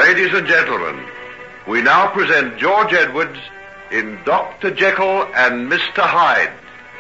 Ladies and gentlemen, we now present George Edwards in Dr. Jekyll and Mr. Hyde.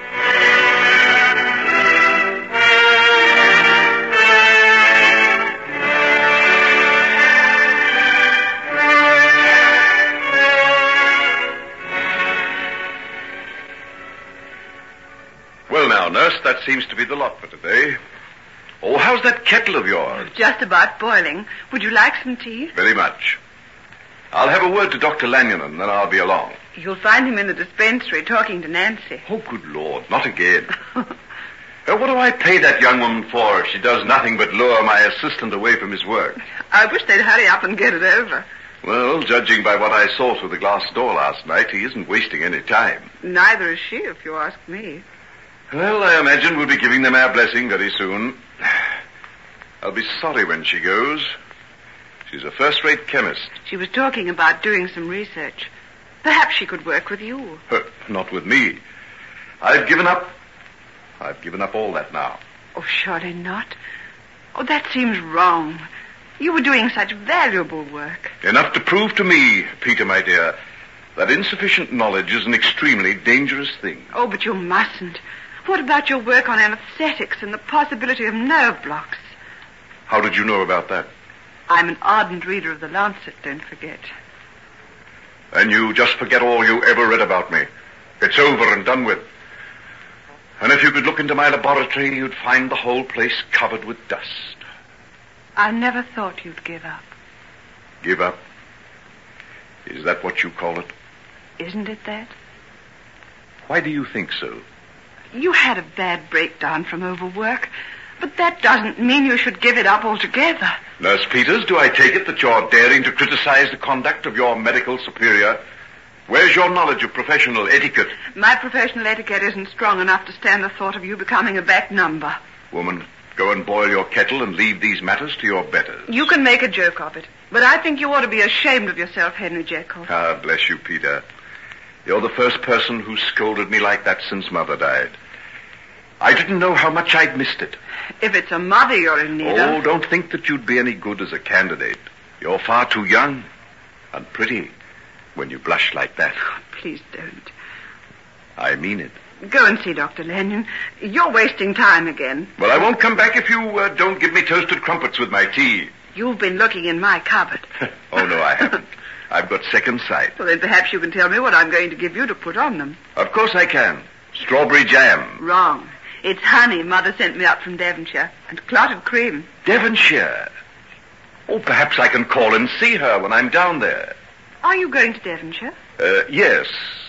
Well now, nurse, that seems to be the lot for today. Oh, how's that kettle of yours? Just about boiling. Would you like some tea? Very much. I'll have a word to Dr. Lanyon and then I'll be along. You'll find him in the dispensary talking to Nancy. Oh, good Lord, not again. What do I pay that young woman for if she does nothing but lure my assistant away from his work? I wish they'd hurry up and get it over. Well, judging by what I saw through the glass door last night, he isn't wasting any time. Neither is she, if you ask me. Well, I imagine we'll be giving them our blessing very soon. I'll be sorry when she goes. She's a first-rate chemist. She was talking about doing some research. Perhaps she could work with you. Not with me. I've given up all that now. Oh, surely not. Oh, that seems wrong. You were doing such valuable work. Enough to prove to me, Peter, my dear, that insufficient knowledge is an extremely dangerous thing. Oh, but you mustn't. What about your work on anesthetics and the possibility of nerve blocks? How did you know about that? I'm an ardent reader of the Lancet, don't forget. And you just forget all you ever read about me. It's over and done with. And if you could look into my laboratory, you'd find the whole place covered with dust. I never thought you'd give up. Give up? Is that what you call it? Isn't it that? Why do you think so? You had a bad breakdown from overwork, but that doesn't mean you should give it up altogether. Nurse Peters, do I take it that you're daring to criticize the conduct of your medical superior? Where's your knowledge of professional etiquette? My professional etiquette isn't strong enough to stand the thought of you becoming a back number. Woman, go and boil your kettle and leave these matters to your betters. You can make a joke of it, but I think you ought to be ashamed of yourself, Henry Jekyll. Ah, bless you, Peter. You're the first person who scolded me like that since Mother died. I didn't know how much I'd missed it. If it's a mother you're in need of... Oh, don't think that you'd be any good as a candidate. You're far too young and pretty when you blush like that. Oh, please don't. I mean it. Go and see Dr. Lanyon. You're wasting time again. Well, I won't come back if you don't give me toasted crumpets with my tea. You've been looking in my cupboard. Oh, no, I haven't. I've got second sight. Well, then perhaps you can tell me what I'm going to give you to put on them. Of course I can. Strawberry jam. Wrong. It's honey Mother sent me up from Devonshire, and clotted cream. Devonshire? Oh, perhaps I can call and see her when I'm down there. Are you going to Devonshire? Yes.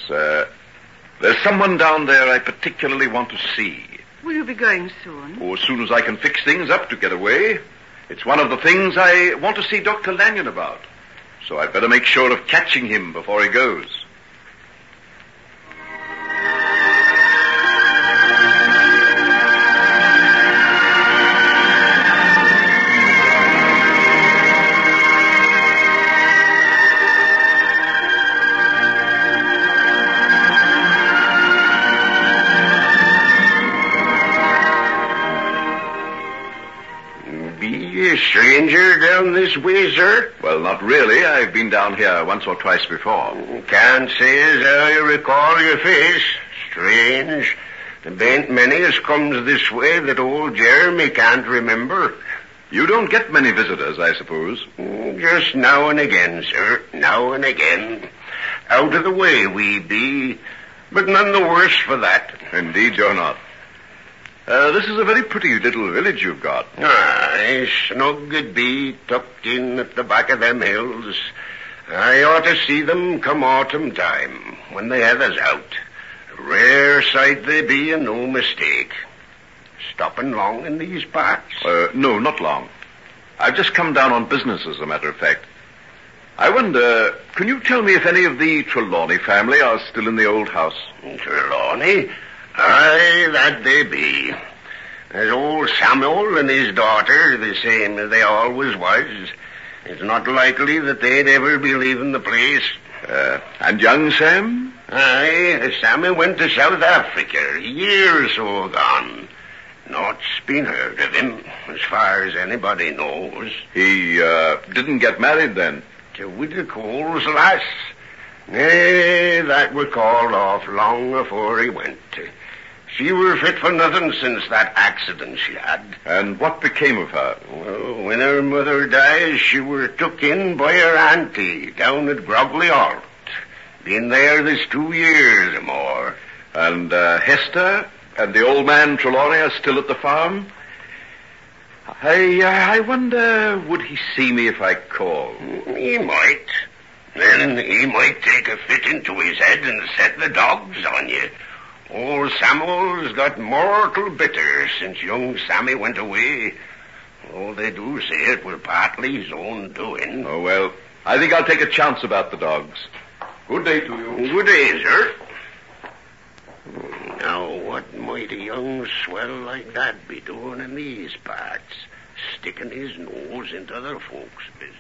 There's someone down there I particularly want to see. Will you be going soon? Oh, as soon as I can fix things up to get away. It's one of the things I want to see Dr. Lanyon about. So I'd better make sure of catching him before he goes. Stranger down this way, sir? Well, not really. I've been down here once or twice before. Can't say as I recall your face. Strange. There ain't many as comes this way that old Jeremy can't remember. You don't get many visitors, I suppose. Just now and again, sir. Now and again. Out of the way we be, but none the worse for that. Indeed you're not. This is a very pretty little village you've got. Aye, snug it be, tucked in at the back of them hills. I ought to see them come autumn time, when they have us out. A rare sight they be, and no mistake. Stopping long in these parts? No, not long. I've just come down on business, as a matter of fact. I wonder, can you tell me if any of the Trelawney family are still in the old house? Trelawney? Aye, that they be. There's old Samuel and his daughter, the same as they always was. It's not likely that they'd ever be leaving the place. And young Sam? Aye, Sammy went to South Africa a year or so gone. Naught's been heard of him. as far as anybody knows. He didn't get married then? To Widow Cole's lass. Nay, that was called off long afore he went. She were fit for nothing since that accident she had. And what became of her? Well, when her mother died, she were took in by her auntie down at Grogley Halt. Been there this 2 years or more. And Hester and the old man Trelawney are still at the farm? I wonder, would he see me if I called? He might. Then he might take a fit into his head and set the dogs on you. Old Samuel's got mortal bitter since young Sammy went away. Oh, they do say it was partly his own doing. Oh, well, I think I'll take a chance about the dogs. Good day to you. Good day, sir. Now, what might a young swell like that be doing in these parts? Sticking his nose into other folks' business.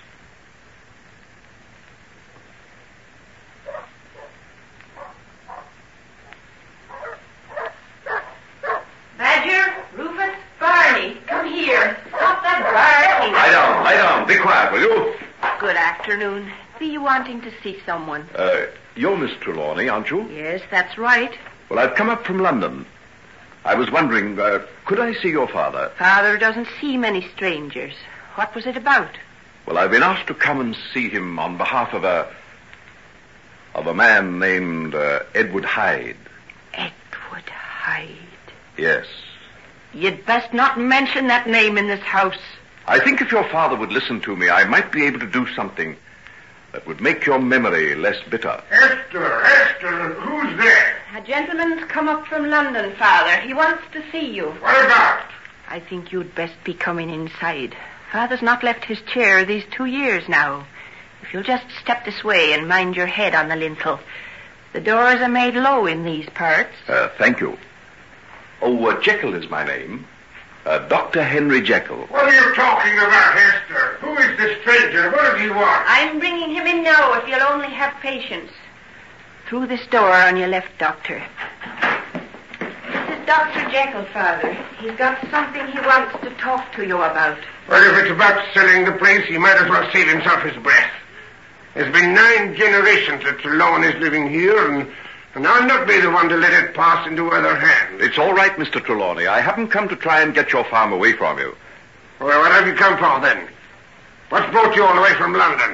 Badger, Rufus, Barney, come here. Stop that barking. Lie down. Be quiet, will you? Good afternoon. Be you wanting to see someone? You're Miss Trelawney, aren't you? Yes, that's right. Well, I've come up from London. I was wondering, could I see your father? Father doesn't see many strangers. What was it about? Well, I've been asked to come and see him on behalf of a man named Edward Hyde. Edward Hyde? Yes. You'd best not mention that name in this house. I think if your father would listen to me, I might be able to do something that would make your memory less bitter. Esther, who's there? A gentleman's come up from London, Father. He wants to see you. What about? I think you'd best be coming inside. Father's not left his chair these 2 years now. If you'll just step this way and mind your head on the lintel. The doors are made low in these parts. Thank you. Oh, Jekyll is my name. Dr. Henry Jekyll. What are you talking about, Esther? Who is this stranger? What does he want? I'm bringing him in now, if you'll only have patience. Through this door on your left, Doctor. This is Dr. Jekyll, Father. He's got something he wants to talk to you about. Well, if it's about selling the place, he might as well save himself his breath. There's been 9 generations that Trelawney is living here, and I'll not be the one to let it pass into other hands. It's all right, Mr. Trelawney. I haven't come to try and get your farm away from you. Well, what have you come for, then? What's brought you all the way from London?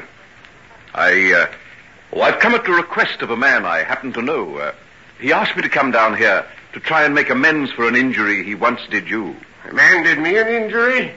I've come at the request of a man I happen to know. He asked me to come down here to try and make amends for an injury he once did you. A man did me an injury?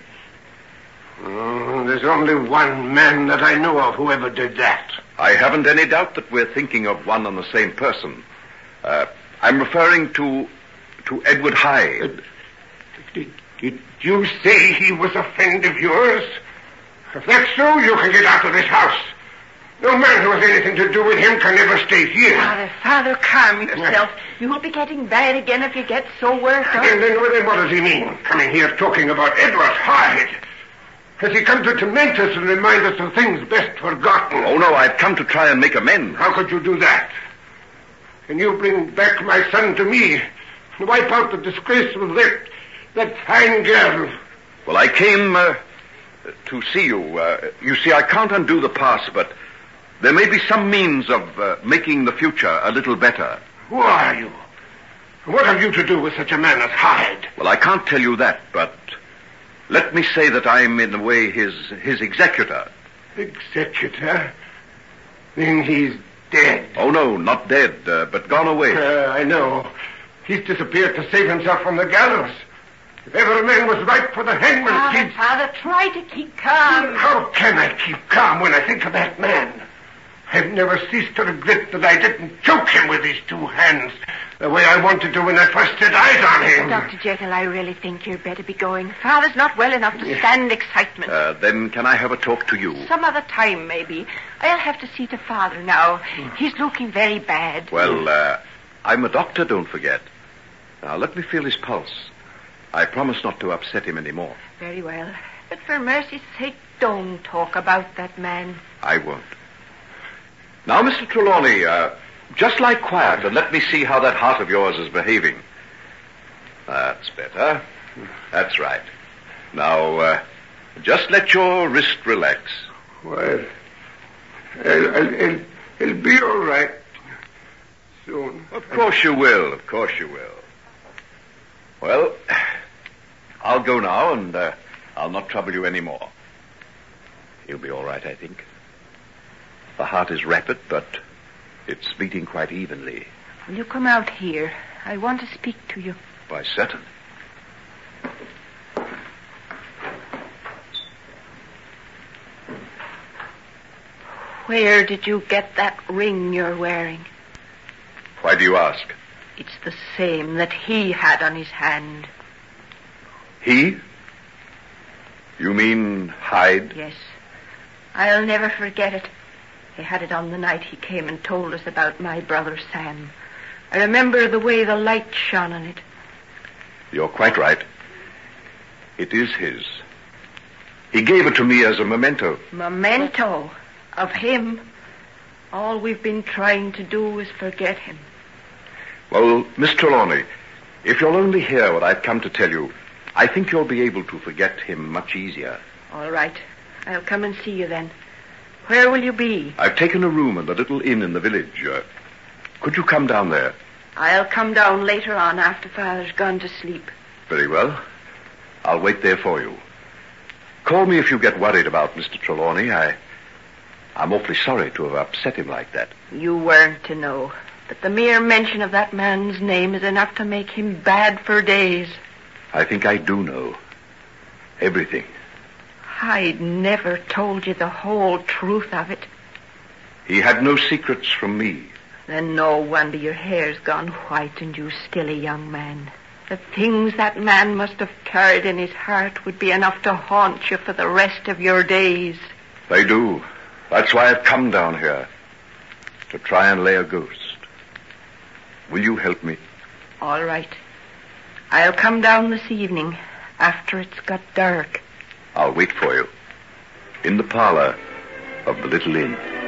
Oh, there's only one man that I know of who ever did that. I haven't any doubt that we're thinking of one and the same person. I'm referring to Edward Hyde. Did you say he was a friend of yours? If that's so, you can get out of this house. No man who has anything to do with him can ever stay here. Father, calm yourself. You'll be getting bad again if you get so worked up. And then what does he mean, coming here talking about Edward Hyde? Has he come to torment us and remind us of things best forgotten? Oh, no, I've come to try and make amends. How could you do that? Can you bring back my son to me and wipe out the disgrace of that fine girl? Well, I came to see you. You see, I can't undo the past, but there may be some means of making the future a little better. Who are you? What have you to do with such a man as Hyde? Well, I can't tell you that, but let me say that I'm, in a way, his executor. Executor? Then he's dead. Oh, no, not dead, but gone away. I know. He's disappeared to save himself from the gallows. If ever a man was ripe for the hangman, Father, try to keep calm. How can I keep calm when I think of that man? I've never ceased to regret that I didn't choke him with these 2 hands, the way I wanted to when I first set eyes on him. Dr. Jekyll, I really think you'd better be going. Father's not well enough to stand excitement. Then can I have a talk to you? Some other time, maybe. I'll have to see to Father now. He's looking very bad. Well, I'm a doctor, don't forget. Now, let me feel his pulse. I promise not to upset him any more. Very well. But for mercy's sake, don't talk about that man. I won't. Now, Mr. Trelawney, just lie quiet and let me see how that heart of yours is behaving. That's better. That's right. Now, just let your wrist relax. Well, it'll be all right soon. Of course you will. Of course you will. Well, I'll go now, and I'll not trouble you any more. You'll be all right, I think. The heart is rapid, but it's beating quite evenly. Will you come out here? I want to speak to you. Why, certainly. Where did you get that ring you're wearing? Why do you ask? It's the same that he had on his hand. He? You mean Hyde? Yes. I'll never forget it. He had it on the night he came and told us about my brother Sam. I remember the way the light shone on it. You're quite right. It is his. He gave it to me as a memento. Memento? Of him? All we've been trying to do is forget him. Well, Miss Trelawney, if you'll only hear what I've come to tell you, I think you'll be able to forget him much easier. All right. I'll come and see you then. Where will you be? I've taken a room in the little inn in the village. Could you come down there? I'll come down later on after Father's gone to sleep. Very well. I'll wait there for you. Call me if you get worried about Mr. Trelawney. I'm awfully sorry to have upset him like that. You weren't to know. But the mere mention of that man's name is enough to make him bad for days. I think I do know. Everything. Hyde never told you the whole truth of it. He had no secrets from me. Then no wonder your hair's gone white and you're still a young man. The things that man must have carried in his heart would be enough to haunt you for the rest of your days. They do. That's why I've come down here. To try and lay a ghost. Will you help me? All right. I'll come down this evening after it's got dark. I'll wait for you. In the parlor of the little inn.